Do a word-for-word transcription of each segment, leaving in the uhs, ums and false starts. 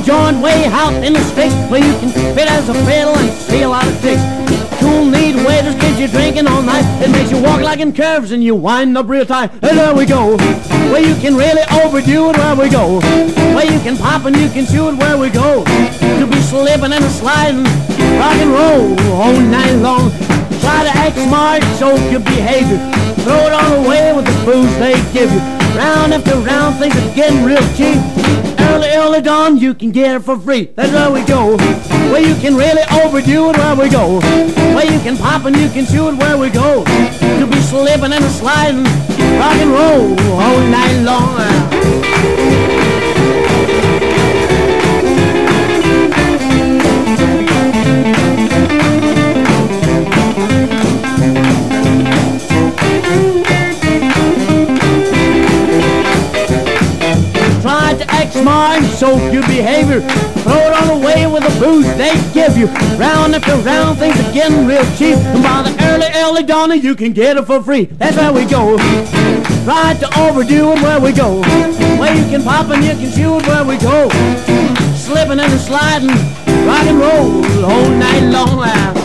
joint way out in the sticks where you can fit as a fiddle and see a lot of dicks. Cool, neat waiters get you drinking all night. It makes you walk like in curves and you wind up real tight. And there we go, where you can really overdo it. Where we go, where you can pop and you can chew it. Where we go, to be slipping and a sliding, rock and roll all night long. Try to act smart, show your behavior. Throw it all away with the booze they give you. Round after round, things are getting real cheap. Early, early dawn, you can get it for free. That's where we go, where you can really overdo it. Where we go, where you can pop and you can chew it. Where we go, to be slipping and a sliding, rock and roll all night long. Try to act smart, show your behavior. Throw it all away with the booze they give you. Round after round, things are getting real cheap. And by the early, early dawn, you can get it for free. That's where we go. Try to overdo it. Where we go, where you can pop and you can chew it. Where we go, slipping and sliding, rock and roll all night long.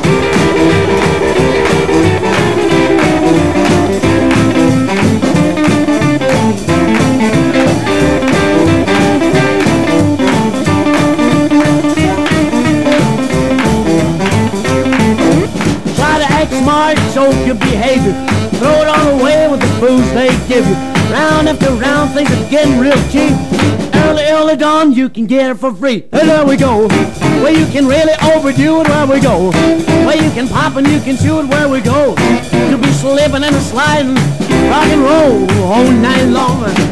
Smart, show your behavior. Throw it all away with the booze they give you. Round after round, things are getting real cheap. Early, early dawn, you can get it for free. And there we go, where you can really overdo it. Where we go, where you can pop and you can chew it. Where we go, to be slipping and a sliding, rock and roll all night long.